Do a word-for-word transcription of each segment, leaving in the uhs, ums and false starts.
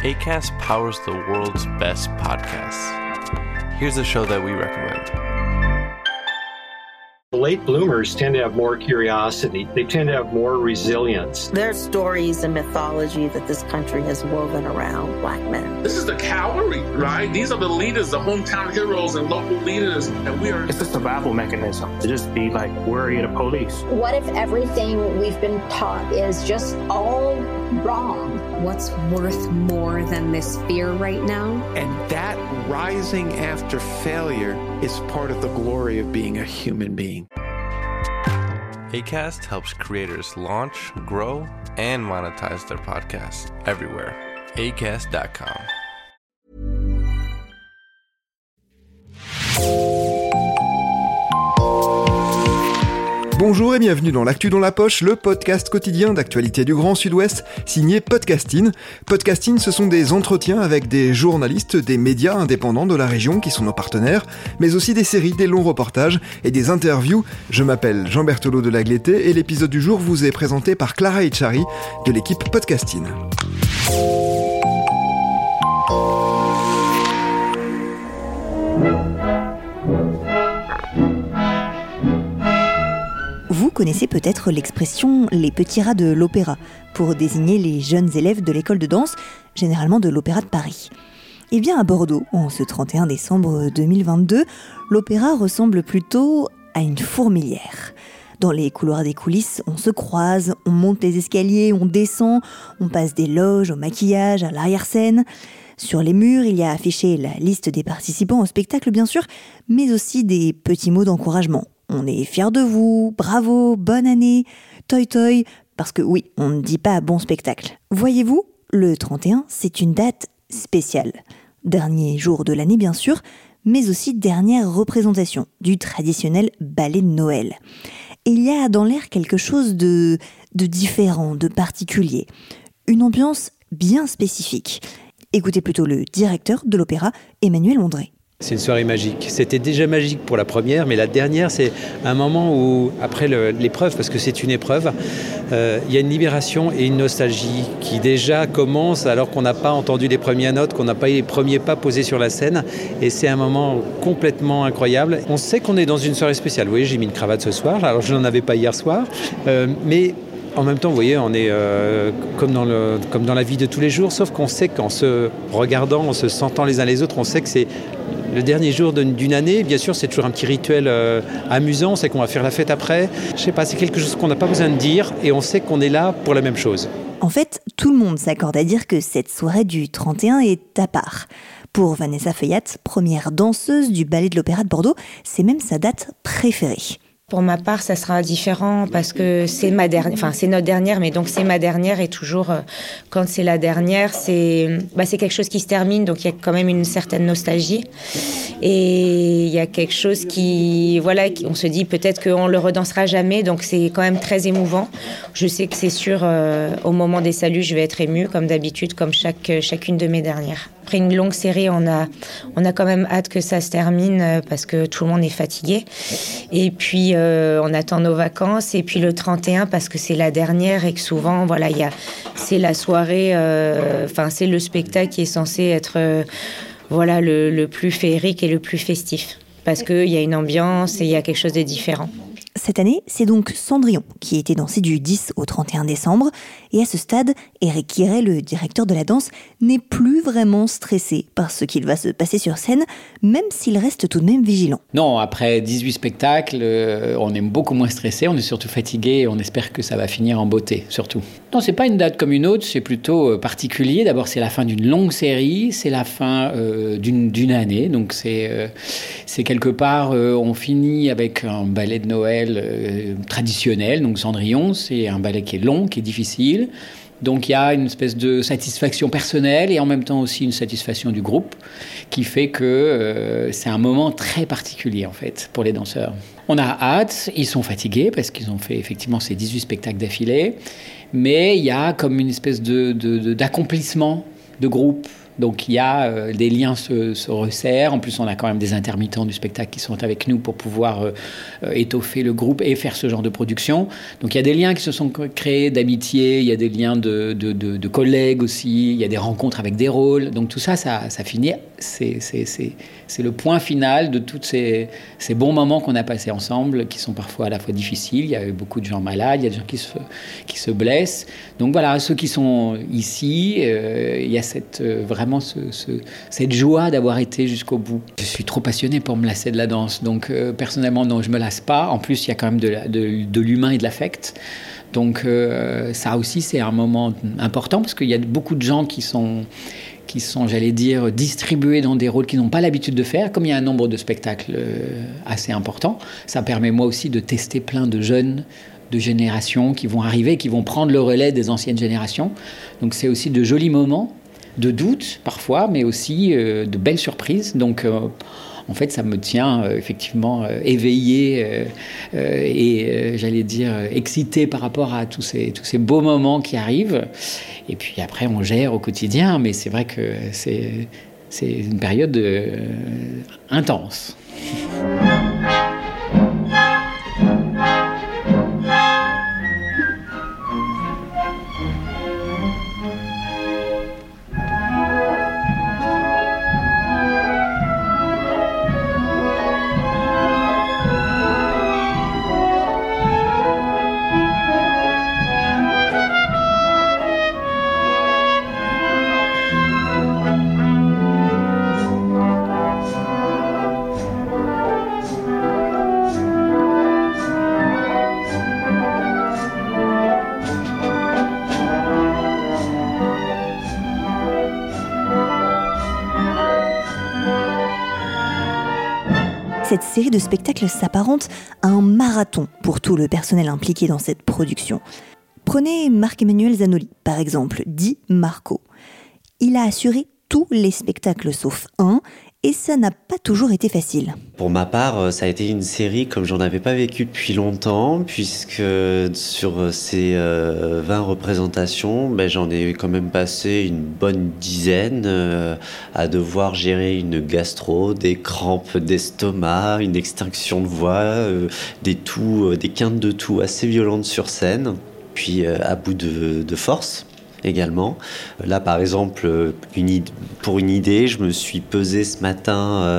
Acast powers the world's best podcasts. Here's a show that we recommend. Late bloomers tend to have more curiosity. They tend to have more resilience. There's stories and mythology that this country has woven around Black men. This is the cavalry, right? These are the leaders, the hometown heroes and local leaders. And we are. It's a survival mechanism to just be like worry of the police. What if everything we've been taught is just all wrong? What's worth more than this fear right now? And that rising after failure is part of the glory of being a human being. Acast helps creators launch, grow, and monetize their podcasts everywhere. acast dot com. Bonjour et bienvenue dans l'Actu dans la poche, le podcast quotidien d'actualité du Grand Sud-Ouest, signé Podcasting. Podcasting, ce sont des entretiens avec des journalistes, des médias indépendants de la région qui sont nos partenaires, mais aussi des séries, des longs reportages et des interviews. Je m'appelle Jean Berthelot de Lagleté et l'épisode du jour vous est présenté par Clara Echari de l'équipe Podcasting. Vous connaissez peut-être l'expression « les petits rats de l'opéra » pour désigner les jeunes élèves de l'école de danse, généralement de l'Opéra de Paris. Eh bien à Bordeaux, en ce trente et un décembre deux mille vingt-deux, l'opéra ressemble plutôt à une fourmilière. Dans les couloirs des coulisses, on se croise, on monte les escaliers, on descend, on passe des loges au maquillage, à l'arrière-scène. Sur les murs, il y a affiché la liste des participants au spectacle bien sûr, mais aussi des petits mots d'encouragement. On est fiers de vous, bravo, bonne année, toi toi, parce que oui, on ne dit pas bon spectacle. Voyez-vous, le trente et un, c'est une date spéciale. Dernier jour de l'année bien sûr, mais aussi dernière représentation du traditionnel ballet de Noël. Et il y a dans l'air quelque chose de, de différent, de particulier. Une ambiance bien spécifique. Écoutez plutôt le directeur de l'opéra, Emmanuel Ondré. C'est une soirée magique. C'était déjà magique pour la première, mais la dernière, c'est un moment où, après le, l'épreuve, parce que c'est une épreuve, euh, il y a une libération et une nostalgie qui déjà commence alors qu'on n'a pas entendu les premières notes, qu'on n'a pas eu les premiers pas posés sur la scène. Et c'est un moment complètement incroyable. On sait qu'on est dans une soirée spéciale. Vous voyez, j'ai mis une cravate ce soir, alors je n'en avais pas hier soir. Euh, mais en même temps, vous voyez, on est euh, comme, dans le, comme dans la vie de tous les jours, sauf qu'on sait qu'en se regardant, en se sentant les uns les autres, on sait que c'est le dernier jour d'une année. Bien sûr, c'est toujours un petit rituel euh, amusant, c'est qu'on va faire la fête après. Je sais pas, c'est quelque chose qu'on n'a pas besoin de dire et on sait qu'on est là pour la même chose. En fait, tout le monde s'accorde à dire que cette soirée du trente et un est à part. Pour Vanessa Feuillat, première danseuse du ballet de l'Opéra de Bordeaux, c'est même sa date préférée. Pour ma part, ça sera différent parce que c'est ma dernière, enfin c'est notre dernière, mais donc c'est ma dernière et toujours euh, quand c'est la dernière, c'est bah c'est quelque chose qui se termine, donc il y a quand même une certaine nostalgie et il y a quelque chose qui voilà, on se dit peut-être qu'on le redansera jamais, donc c'est quand même très émouvant. Je sais que c'est sûr, euh, au moment des saluts, je vais être émue comme d'habitude, comme chaque chacune de mes dernières. Après une longue série, on a on a quand même hâte que ça se termine parce que tout le monde est fatigué. Et puis euh, on attend nos vacances et puis le trente et un parce que c'est la dernière et que souvent voilà, il y a c'est la soirée euh, enfin c'est le spectacle qui est censé être euh, voilà le, le plus féerique et le plus festif parce que il y a une ambiance et il y a quelque chose de différent. Cette année, c'est donc Cendrillon qui a été dansé du dix au trente et un décembre. Et à ce stade, Eric Guiret, le directeur de la danse, n'est plus vraiment stressé par ce qu'il va se passer sur scène, même s'il reste tout de même vigilant. Non, après dix-huit spectacles, euh, on est beaucoup moins stressé, on est surtout fatigué et on espère que ça va finir en beauté, surtout. Non, c'est pas une date comme une autre, c'est plutôt euh, particulier. D'abord, c'est la fin d'une longue série, c'est la fin euh, d'une, d'une année. Donc, c'est, euh, c'est quelque part, euh, on finit avec un ballet de Noël Euh, traditionnel, donc Cendrillon, c'est un ballet qui est long, qui est difficile. Donc il y a une espèce de satisfaction personnelle et en même temps aussi une satisfaction du groupe qui fait que euh, c'est un moment très particulier en fait pour les danseurs. On a hâte, ils sont fatigués parce qu'ils ont fait effectivement ces dix-huit spectacles d'affilée, mais il y a comme une espèce de, de, de, d'accomplissement de groupe Donc il y a euh, des liens se, se resserrent. En plus, on a quand même des intermittents du spectacle qui sont avec nous pour pouvoir euh, euh, étoffer le groupe et faire ce genre de production. Donc il y a des liens qui se sont créés d'amitié, il y a des liens de, de, de, de collègues aussi, il y a des rencontres avec des rôles. Donc tout ça, ça, ça finit. C'est, c'est, c'est, c'est le point final de tous ces, ces bons moments qu'on a passés ensemble, qui sont parfois à la fois difficiles. Il y a eu beaucoup de gens malades, il y a des gens qui se, qui se blessent. Donc voilà, ceux qui sont ici, euh, il y a cette, euh, vraiment ce, ce, cette joie d'avoir été jusqu'au bout. Je suis trop passionné pour me lasser de la danse. Donc euh, personnellement, non, je ne me lasse pas. En plus, il y a quand même de, la, de, de l'humain et de l'affect. Donc euh, ça aussi, c'est un moment important parce qu'il y a beaucoup de gens qui sont... qui sont, j'allais dire, distribués dans des rôles qu'ils n'ont pas l'habitude de faire. Comme il y a un nombre de spectacles assez important, ça permet moi aussi de tester plein de jeunes de générations qui vont arriver, qui vont prendre le relais des anciennes générations. Donc c'est aussi de jolis moments, de doutes parfois, mais aussi euh, de belles surprises. Donc euh, en fait, ça me tient euh, effectivement euh, éveillé euh, euh, et, euh, j'allais dire, euh, excité par rapport à tous ces, tous ces beaux moments qui arrivent. Et puis après, on gère au quotidien, mais c'est vrai que c'est, c'est une période euh, intense. Cette série de spectacles s'apparente à un marathon pour tout le personnel impliqué dans cette production. Prenez Marc-Emmanuel Zanoli, par exemple, dit Marco. Il a assuré tous les spectacles sauf un, et ça n'a pas toujours été facile. Pour ma part, ça a été une série comme j'en avais pas vécu depuis longtemps, puisque sur ces euh, vingt représentations, ben, j'en ai quand même passé une bonne dizaine euh, à devoir gérer une gastro, des crampes d'estomac, une extinction de voix, euh, des toux, euh, des quintes de toux assez violentes sur scène, puis euh, à bout de, de force. Également. Là, par exemple, une, pour une idée, je me suis pesé ce matin euh,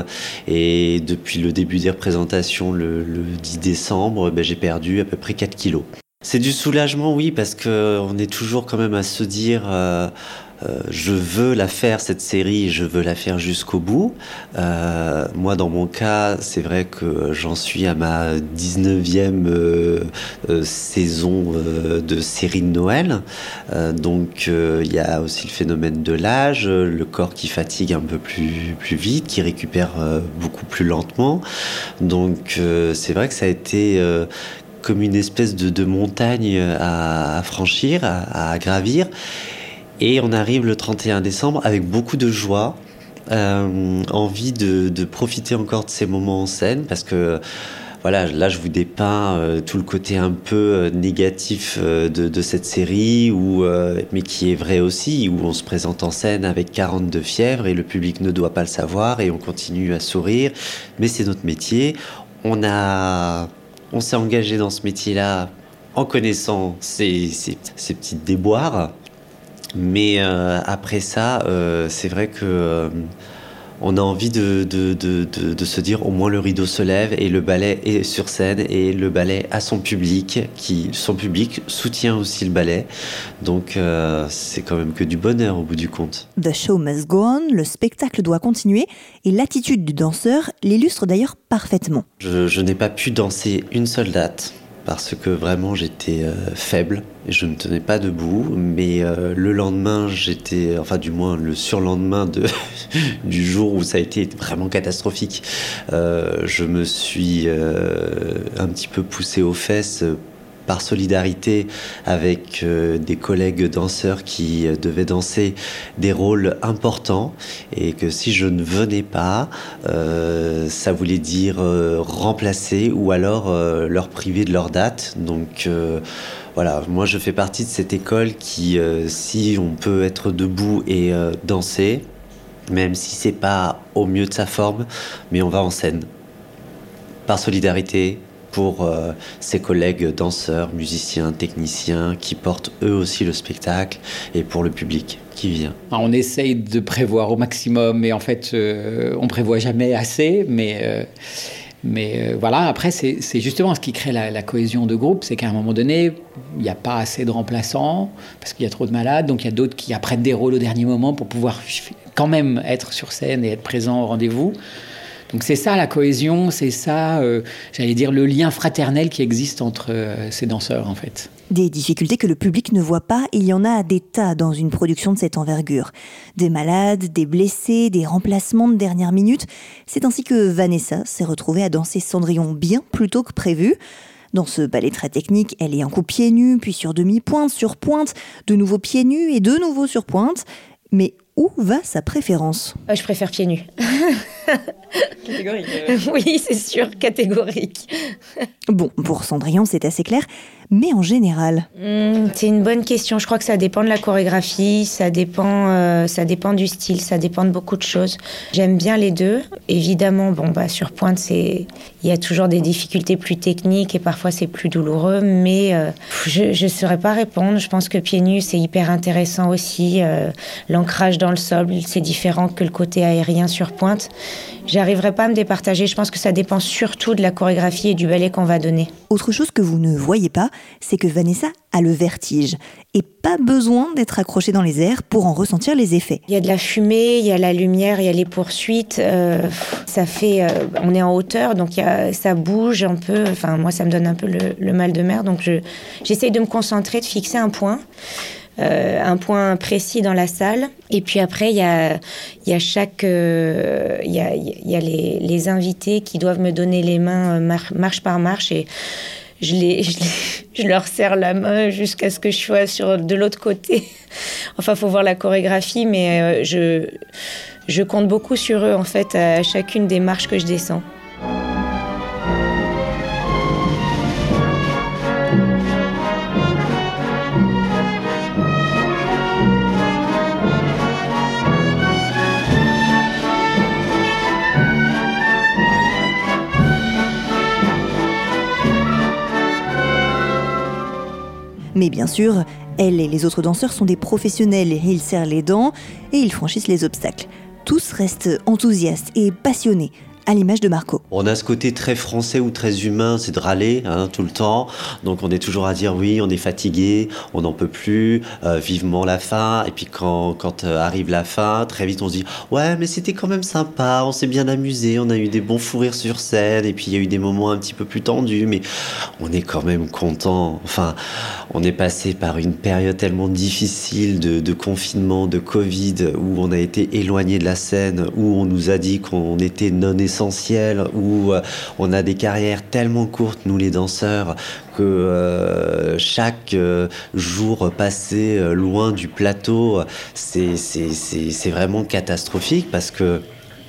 et depuis le début des représentations, le, le dix décembre, ben, j'ai perdu à peu près quatre kilos. C'est du soulagement, oui, parce qu'on est toujours quand même à se dire euh, euh, je veux la faire, cette série, je veux la faire jusqu'au bout. Euh, moi, dans mon cas, c'est vrai que j'en suis à ma dix-neuvième euh, euh, saison euh, de série de Noël. Euh, donc, il euh, y a aussi le phénomène de l'âge, le corps qui fatigue un peu plus, plus vite, qui récupère euh, beaucoup plus lentement. Donc, euh, c'est vrai que ça a été... Euh, comme une espèce de, de montagne à, à franchir, à, à gravir. Et on arrive le trente et un décembre avec beaucoup de joie, euh, envie de, de profiter encore de ces moments en scène, parce que voilà, là je vous dépeins euh, tout le côté un peu euh, négatif euh, de, de cette série, où, euh, mais qui est vrai aussi, où on se présente en scène avec quarante de fièvre et le public ne doit pas le savoir et on continue à sourire, mais c'est notre métier. On a... On s'est engagé dans ce métier-là en connaissant ces, ces, ces petites déboires. Mais euh, après ça, euh, c'est vrai que euh, on a envie de, de, de, de, de se dire au moins le rideau se lève et le ballet est sur scène et le ballet a son public, qui, son public soutient aussi le ballet. Donc euh, c'est quand même que du bonheur au bout du compte. The show must go on, le spectacle doit continuer et l'attitude du danseur l'illustre d'ailleurs parfaitement. Je, je n'ai pas pu danser une seule date, parce que vraiment j'étais euh, faible et je ne tenais pas debout, mais euh, le lendemain j'étais, enfin du moins le surlendemain de, du jour où ça a été vraiment catastrophique, euh, je me suis euh, un petit peu poussé aux fesses par solidarité avec euh, des collègues danseurs qui euh, devaient danser des rôles importants, et que si je ne venais pas, euh, ça voulait dire euh, remplacer ou alors euh, leur priver de leur date. Donc euh, voilà, moi je fais partie de cette école qui, euh, si on peut être debout et euh, danser, même si c'est pas au mieux de sa forme, mais on va en scène. Par solidarité pour euh, ses collègues danseurs, musiciens, techniciens, qui portent eux aussi le spectacle, et pour le public qui vient. On essaye de prévoir au maximum, mais en fait, euh, on prévoit jamais assez, mais... Euh Mais euh, voilà, après, c'est, c'est justement ce qui crée la, la cohésion de groupe, c'est qu'à un moment donné, il n'y a pas assez de remplaçants, parce qu'il y a trop de malades, donc il y a d'autres qui apprennent des rôles au dernier moment pour pouvoir quand même être sur scène et être présent au rendez-vous. Donc c'est ça la cohésion, c'est ça, euh, j'allais dire, le lien fraternel qui existe entre euh, ces danseurs, en fait. Des difficultés que le public ne voit pas, il y en a des tas dans une production de cette envergure. Des malades, des blessés, des remplacements de dernière minute. C'est ainsi que Vanessa s'est retrouvée à danser Cendrillon bien plus tôt que prévu. Dans ce ballet très technique, elle est un coup pieds nus, puis sur demi-pointe, sur pointe, de nouveau pieds nus et de nouveau sur pointe. Mais où va sa préférence ? euh, Je préfère pieds nus. Catégorique. Euh... Oui, c'est sûr, catégorique. Bon, pour Cendrillon, c'est assez clair. Mais en général mmh, c'est une bonne question. Je crois que ça dépend de la chorégraphie, ça dépend, euh, ça dépend du style, ça dépend de beaucoup de choses. J'aime bien les deux. Évidemment, bon, bah, sur pointe, c'est... il y a toujours des difficultés plus techniques et parfois c'est plus douloureux, mais euh, je ne saurais pas répondre. Je pense que pieds nus, c'est hyper intéressant aussi. Euh, l'ancrage dans le sol, c'est différent que le côté aérien sur pointe. J'arriverai pas à me départager. Je pense que ça dépend surtout de la chorégraphie et du ballet qu'on va donner. Autre chose que vous ne voyez pas, c'est que Vanessa a le vertige. Et pas besoin d'être accrochée dans les airs pour en ressentir les effets. Il y a de la fumée, il y a la lumière, il y a les poursuites. Euh, ça fait... Euh, on est en hauteur, donc il y a, ça bouge un peu. Enfin, moi, ça me donne un peu le, le mal de mer. Donc, je, j'essaye de me concentrer, de fixer un point. Euh, un point précis dans la salle. Et puis après, il y a, y a chaque... Il euh, y a, y a les, les invités qui doivent me donner les mains mar- marche par marche et je, les, je, les, je leur serre la main jusqu'à ce que je sois sur, de l'autre côté. Enfin, il faut voir la chorégraphie, mais euh, je, je compte beaucoup sur eux, en fait, à chacune des marches que je descends. Mais bien sûr, elle et les autres danseurs sont des professionnels. Ils serrent les dents et ils franchissent les obstacles. Tous restent enthousiastes et passionnés, à l'image de Marco. On a ce côté très français ou très humain, c'est de râler hein, tout le temps. Donc on est toujours à dire oui, on est fatigué, on n'en peut plus, euh, vivement la fin. Et puis quand, quand euh, arrive la fin, très vite on se dit ouais mais c'était quand même sympa, on s'est bien amusé, on a eu des bons fous rires sur scène. Et puis il y a eu des moments un petit peu plus tendus, mais on est quand même content. Enfin, on est passé par une période tellement difficile de, de confinement, de Covid, où on a été éloigné de la scène, où on nous a dit qu'on était non essentiel, où euh, on a des carrières tellement courtes, nous les danseurs, que euh, chaque euh, jour passé euh, loin du plateau, c'est, c'est, c'est, c'est vraiment catastrophique parce que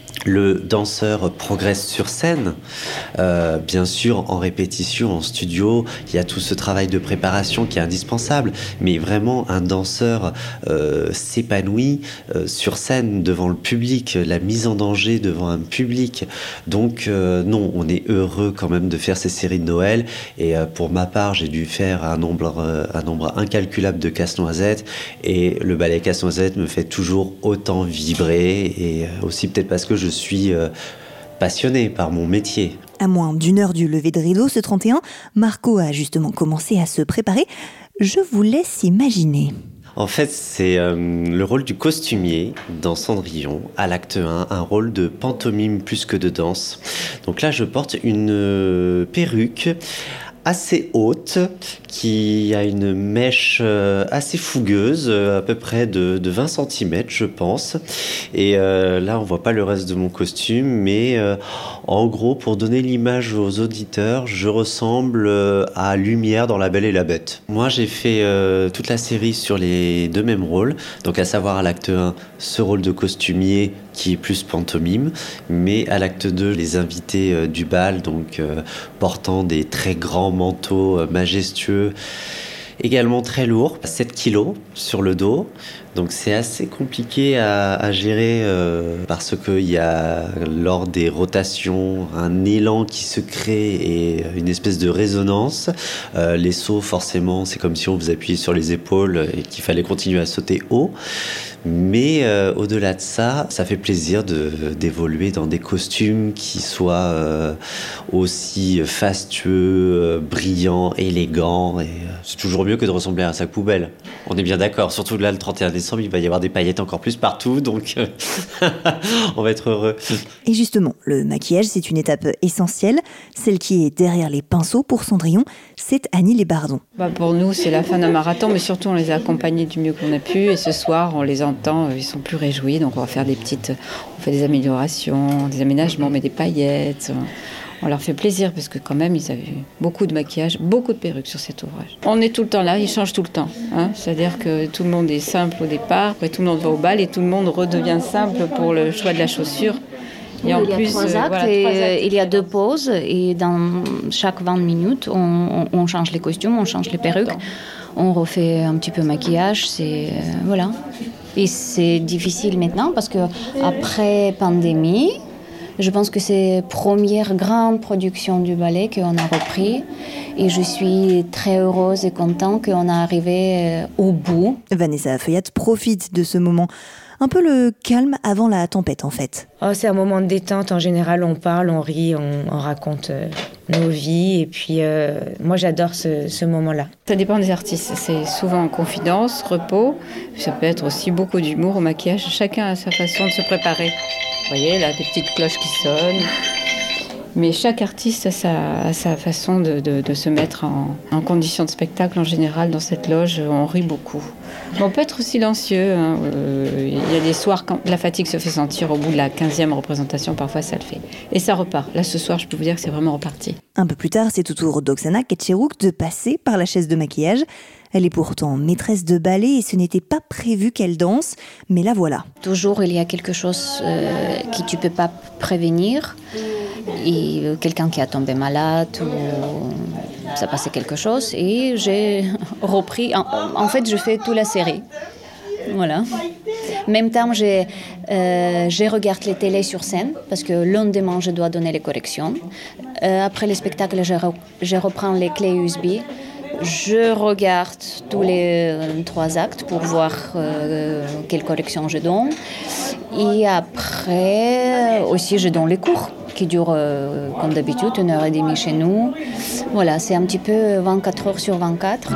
le danseur progresse sur scène, euh, bien sûr en répétition, en studio, il y a tout ce travail de préparation qui est indispensable, mais vraiment un danseur euh, s'épanouit euh, sur scène devant le public, la mise en danger devant un public. Donc euh, non, on est heureux quand même de faire ces séries de Noël et euh, pour ma part, j'ai dû faire un nombre, euh, un nombre incalculable de Casse-Noisette et le ballet Casse-Noisette me fait toujours autant vibrer et aussi peut-être parce que je Je suis euh, passionné par mon métier. À moins d'une heure du lever de rideau, ce trente et un, Marco a justement commencé à se préparer. Je vous laisse imaginer. En fait, c'est euh, le rôle du costumier dans Cendrillon, à l'acte un, un rôle de pantomime plus que de danse. Donc là, je porte une euh, perruque assez haute, qui a une mèche assez fougueuse, à peu près de, de vingt centimètres, je pense. Et euh, là, on voit pas le reste de mon costume, mais euh, en gros, pour donner l'image aux auditeurs, je ressemble à Lumière dans La Belle et la Bête. Moi, j'ai fait euh, toute la série sur les deux mêmes rôles, donc à savoir à l'acte un, ce rôle de costumier qui est plus pantomime, mais à l'acte deux, les invités euh, du bal, donc euh, portant des très grands manteaux euh, majestueux, également très lourds, sept kilos sur le dos. Donc c'est assez compliqué à, à gérer euh, parce qu'il y a lors des rotations un élan qui se crée et une espèce de résonance. Euh, les sauts forcément c'est comme si on vous appuyait sur les épaules et qu'il fallait continuer à sauter haut. Mais euh, au-delà de ça, ça fait plaisir de, d'évoluer dans des costumes qui soient euh, aussi fastueux, euh, brillants, élégants. Et, euh, c'est toujours mieux que de ressembler à un sac poubelle. On est bien d'accord. Surtout là, le trente et un décembre, il va y avoir des paillettes encore plus partout. Donc, euh, on va être heureux. Et justement, le maquillage, c'est une étape essentielle. Celle qui est derrière les pinceaux pour Cendrillon, c'est Annie Lébardon. Bah pour nous, c'est la fin d'un marathon, mais surtout, on les a accompagnés du mieux qu'on a pu. Et ce soir, on les entend, ils sont plus réjouis. Donc, on va faire des petites... On fait des améliorations, des aménagements, on met des paillettes... On leur fait plaisir parce que quand même, ils avaient beaucoup de maquillage, beaucoup de perruques sur cet ouvrage. On est tout le temps là, ils changent tout le temps. Hein. C'est-à-dire que tout le monde est simple au départ, après tout le monde va au bal et tout le monde redevient simple pour le choix de la chaussure. Et en il y a plus, trois actes, euh, voilà, et trois actes. Il y a deux pauses et dans chaque vingt minutes, on, on, on change les costumes, on change les perruques, on refait un petit peu maquillage, c'est... Euh, voilà. Et c'est difficile maintenant parce que après pandémie, je pense que c'est la première grande production du ballet qu'on a repris et je suis très heureuse et contente qu'on a arrivé au bout. Vanessa Feuillat profite de ce moment. Un peu le calme avant la tempête en fait. Oh, c'est un moment de détente, en général on parle, on rit, on, on raconte euh, nos vies et puis euh, moi j'adore ce, ce moment-là. Ça dépend des artistes, c'est souvent en confidence, repos, ça peut être aussi beaucoup d'humour au maquillage, chacun a sa façon de se préparer. Vous voyez là, des petites cloches qui sonnent. Mais chaque artiste a sa, a sa façon de, de, de se mettre en, en condition de spectacle. En général, dans cette loge, on rit beaucoup. Mais on peut être silencieux. Hein. Euh, il y a des soirs, quand la fatigue se fait sentir au bout de la quinzième représentation, parfois ça le fait. Et ça repart. Là, ce soir, je peux vous dire que c'est vraiment reparti. Un peu plus tard, c'est au tour d'Oksana Ketcherouk de passer par la chaise de maquillage. Elle est pourtant maîtresse de ballet et ce n'était pas prévu qu'elle danse, mais la voilà. Toujours, il y a quelque chose euh, que tu ne peux pas prévenir. Et quelqu'un qui a tombé malade ou ça passait quelque chose. Et j'ai repris... En, en fait, je fais toute la série. Voilà. En même temps, j'ai, euh, je regarde les télés sur scène parce que le lendemain, je dois donner les corrections. Euh, après le spectacle, je, re, je reprends les clés U S B. Je regarde tous les euh, trois actes pour voir euh, quelle correction je donne. Et après, aussi, je donne les cours qui durent, euh, comme d'habitude, une heure et demie chez nous. Voilà, c'est un petit peu vingt-quatre heures sur vingt-quatre.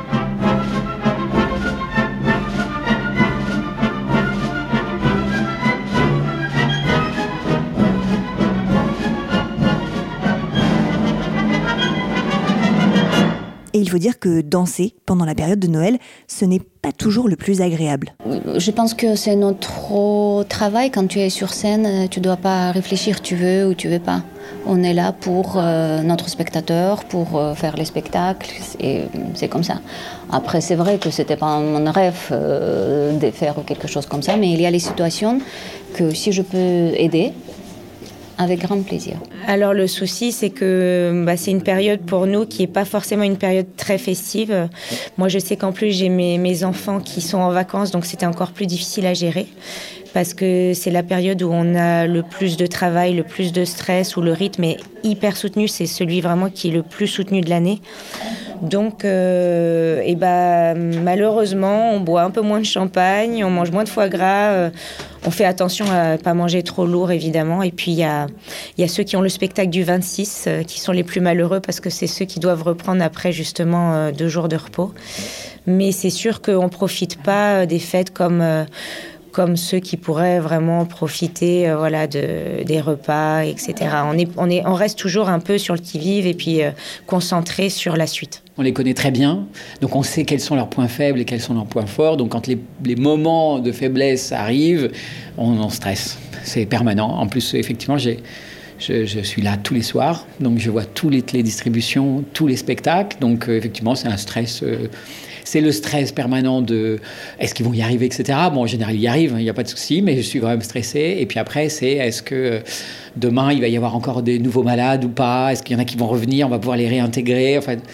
Et il faut dire que danser pendant la période de Noël, ce n'est pas toujours le plus agréable. Je pense que c'est notre travail. Quand tu es sur scène, tu ne dois pas réfléchir, tu veux ou tu veux pas. On est là pour euh, notre spectateur, pour euh, faire les spectacles, et c'est comme ça. Après, c'est vrai que ce n'était pas mon rêve euh, de faire quelque chose comme ça, mais il y a les situations que si je peux aider, avec grand plaisir. Alors le souci, c'est que bah, c'est une période pour nous qui n'est pas forcément une période très festive. Moi, je sais qu'en plus, j'ai mes, mes enfants qui sont en vacances, donc c'était encore plus difficile à gérer. Parce que c'est la période où on a le plus de travail, le plus de stress, où le rythme est hyper soutenu. C'est celui vraiment qui est le plus soutenu de l'année. Donc, euh, et bah, malheureusement, on boit un peu moins de champagne, on mange moins de foie gras, euh, on fait attention à ne pas manger trop lourd, évidemment. Et puis, il y a, y a ceux qui ont le spectacle du vingt-six, euh, qui sont les plus malheureux parce que c'est ceux qui doivent reprendre après, justement, euh, deux jours de repos. Mais c'est sûr qu'on ne profite pas des fêtes comme... Euh, comme ceux qui pourraient vraiment profiter euh, voilà, de, des repas, et cetera. On, est, on, est, on reste toujours un peu sur le qui-vive et puis euh, concentré sur la suite. On les connaît très bien, donc on sait quels sont leurs points faibles et quels sont leurs points forts. Donc quand les, les moments de faiblesse arrivent, on en stresse. C'est permanent. En plus, effectivement, j'ai... Je, je suis là tous les soirs, donc je vois toutes les télédistributions, tous les spectacles. Donc euh, effectivement, c'est un stress... Euh, c'est le stress permanent de est-ce qu'ils vont y arriver, et cetera. Bon, en général, ils y arrivent, il n'y a pas de souci, mais je suis quand même stressé. Et puis après, c'est est-ce que demain, il va y avoir encore des nouveaux malades ou pas? Est-ce qu'il y en a qui vont revenir? On va pouvoir les réintégrer? Enfin,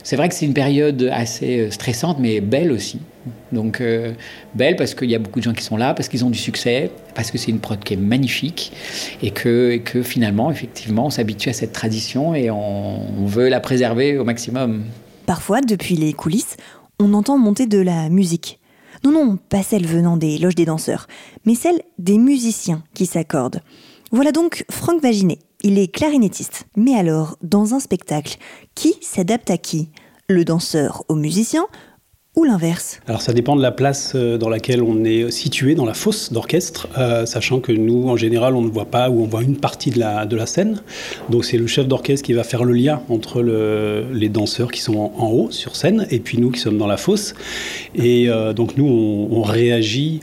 C'est vrai que c'est une période assez stressante, mais belle aussi. Donc, euh, belle parce qu'il y a beaucoup de gens qui sont là, parce qu'ils ont du succès, parce que c'est une prod qui est magnifique, et que, et que finalement, effectivement, on s'habitue à cette tradition et on, on veut la préserver au maximum. Parfois, depuis les coulisses, on entend monter de la musique. Non, non, pas celle venant des loges des danseurs, mais celle des musiciens qui s'accordent. Voilà donc Franck Vaginet. Il est clarinettiste. Mais alors, dans un spectacle, qui s'adapte à qui ? Le danseur au musicien ou l'inverse ? Alors ça dépend de la place dans laquelle on est situé, dans la fosse d'orchestre, euh, sachant que nous, en général, on ne voit pas ou on voit une partie de la, de la scène. Donc c'est le chef d'orchestre qui va faire le lien entre le, les danseurs qui sont en, en haut, sur scène, et puis nous qui sommes dans la fosse. Et euh, donc nous, on, on réagit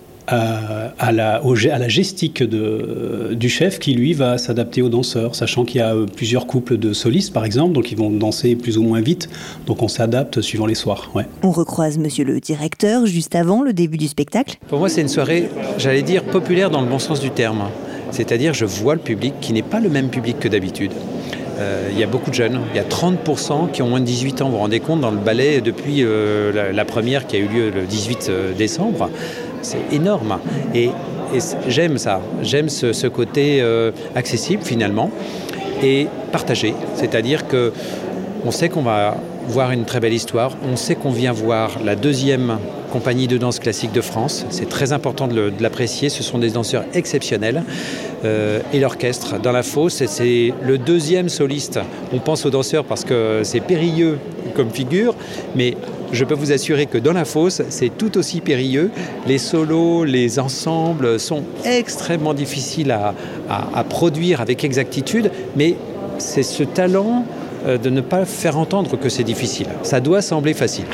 à, à, la, au, à la gestique de, du chef qui, lui, va s'adapter aux danseurs, sachant qu'il y a plusieurs couples de solistes, par exemple, donc ils vont danser plus ou moins vite, donc on s'adapte suivant les soirs. Ouais. On recroise monsieur le directeur juste avant le début du spectacle. Pour moi, c'est une soirée, j'allais dire, populaire dans le bon sens du terme. C'est-à-dire, je vois le public qui n'est pas le même public que d'habitude. Euh, il y a beaucoup de jeunes, il y a trente pour cent qui ont moins de dix-huit ans, vous vous rendez compte, dans le ballet depuis euh, la, la première qui a eu lieu le dix-huit décembre. C'est énorme et, et j'aime ça, j'aime ce, ce côté euh, accessible finalement et partagé, c'est-à-dire que on sait qu'on va voir une très belle histoire, on sait qu'on vient voir la deuxième compagnie de danse classique de France, c'est très important de, le, de l'apprécier, ce sont des danseurs exceptionnels euh, et l'orchestre dans la fosse, c'est le deuxième soliste, on pense aux danseurs parce que c'est périlleux comme figure, mais je peux vous assurer que dans la fosse, c'est tout aussi périlleux. Les solos, les ensembles sont extrêmement difficiles à, à, à produire avec exactitude, mais c'est ce talent euh, de ne pas faire entendre que c'est difficile. Ça doit sembler facile.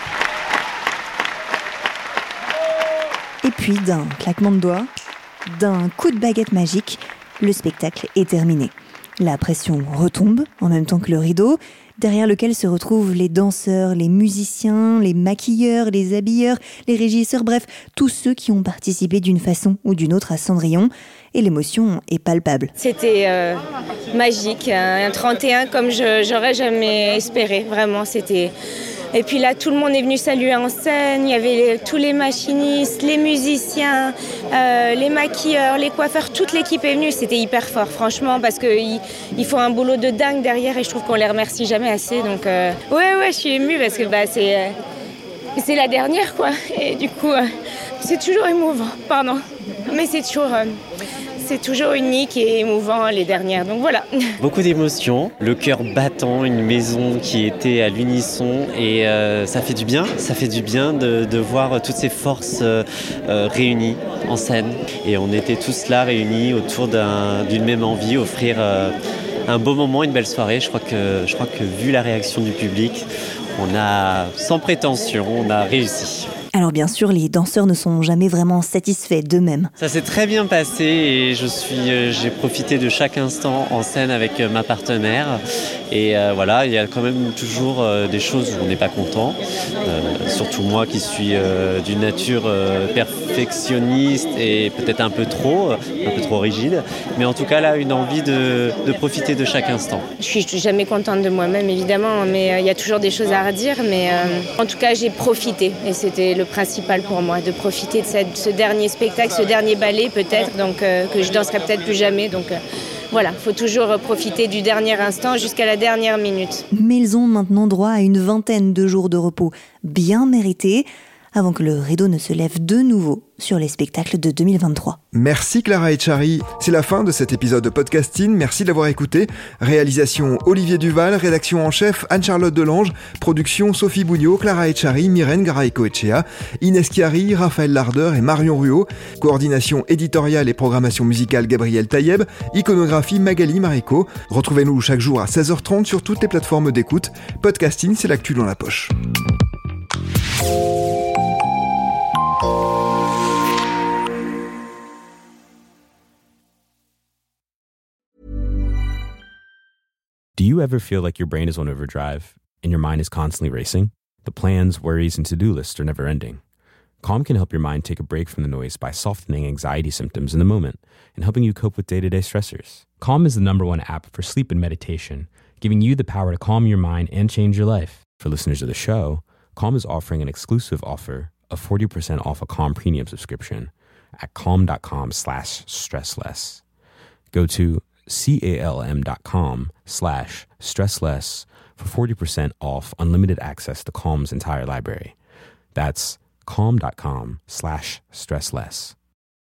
Et puis, d'un claquement de doigts, d'un coup de baguette magique, le spectacle est terminé. La pression retombe en même temps que le rideau, derrière lequel se retrouvent les danseurs, les musiciens, les maquilleurs, les habilleurs, les régisseurs, bref, tous ceux qui ont participé d'une façon ou d'une autre à Cendrillon. Et l'émotion est palpable. C'était euh, magique, un trente et un comme je, j'aurais jamais espéré, vraiment, c'était... Et puis là, tout le monde est venu saluer en scène. Il y avait les, tous les machinistes, les musiciens, euh, les maquilleurs, les coiffeurs. Toute l'équipe est venue. C'était hyper fort, franchement, parce qu'ils ils font un boulot de dingue derrière et je trouve qu'on les remercie jamais assez. Donc, euh, ouais, ouais, je suis émue parce que bah, c'est, euh, c'est la dernière, quoi. Et du coup, euh, c'est toujours émouvant, pardon. Mais c'est toujours... Euh, C'est toujours unique et émouvant, les dernières. Donc voilà. Beaucoup d'émotions, le cœur battant, une maison qui était à l'unisson et euh, ça fait du bien. Ça fait du bien de, de voir toutes ces forces euh, euh, réunies en scène. Et on était tous là réunis autour d'un, d'une même envie, offrir euh, un beau moment, une belle soirée. Je crois que, je crois que vu la réaction du public, on a, sans prétention, on a réussi. Alors bien sûr, les danseurs ne sont jamais vraiment satisfaits d'eux-mêmes. Ça s'est très bien passé et je suis, j'ai profité de chaque instant en scène avec ma partenaire. Et euh, voilà, il y a quand même toujours euh, des choses où on n'est pas content. Euh, surtout moi qui suis euh, d'une nature euh, perfectionniste et peut-être un peu trop, un peu trop rigide. Mais en tout cas là, une envie de, de profiter de chaque instant. Je suis jamais contente de moi-même évidemment, mais euh, il y a toujours des choses à redire. Mais euh, en tout cas, j'ai profité et c'était le principal pour moi, de profiter de cette, ce dernier spectacle, ce dernier ballet peut-être, donc euh, que je danserai peut-être plus jamais. Donc euh, voilà, il faut toujours profiter du dernier instant jusqu'à la dernière minute. Mais ils ont maintenant droit à une vingtaine de jours de repos bien mérités, avant que le rideau ne se lève de nouveau sur les spectacles de deux mille vingt-trois. Merci Clara Etchari. C'est la fin de cet épisode de Podcasting. Merci de l'avoir écouté. Réalisation Olivier Duval, rédaction en chef Anne-Charlotte Delange, production Sophie Bougnot, Clara Etchari, Myrène Garay-Coetchea, Inès Chiari, Raphaël Larder et Marion Ruot, coordination éditoriale et programmation musicale Gabriel Taïeb, iconographie Magali Marico. Retrouvez-nous chaque jour à seize heures trente sur toutes les plateformes d'écoute. Podcasting, c'est l'actu dans la poche. Do you ever feel like your brain is on overdrive and your mind is constantly racing? The plans, worries, and to-do lists are never ending. Calm can help your mind take a break from the noise by softening anxiety symptoms in the moment and helping you cope with day-to-day stressors. Calm is the number one app for sleep and meditation, giving you the power to calm your mind and change your life. For listeners of the show, Calm is offering an exclusive offer of forty percent off a Calm premium subscription at calm.com slash stressless. Go to calm.com slash stressless for forty percent off unlimited access to Calm's entire library. That's calm.com slash stressless.